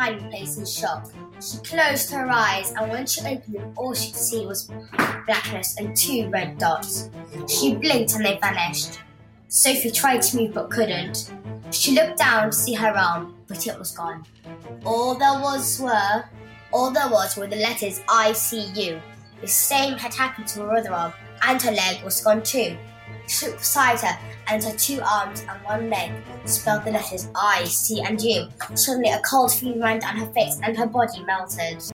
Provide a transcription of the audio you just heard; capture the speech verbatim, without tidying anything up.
hiding place in shock. She closed her eyes, and when she opened them, all she could see was blackness and two red dots. She blinked and they vanished. Sophie tried to move but couldn't. She looked down to see her arm, but it was gone. All there was were, all there was were the letters I C U. The same had happened to her other arm, and her leg was gone too. She looked beside her, and her two arms and one leg spelled the letters I, C, and U. Suddenly a cold feeling ran down her face, and her body melted.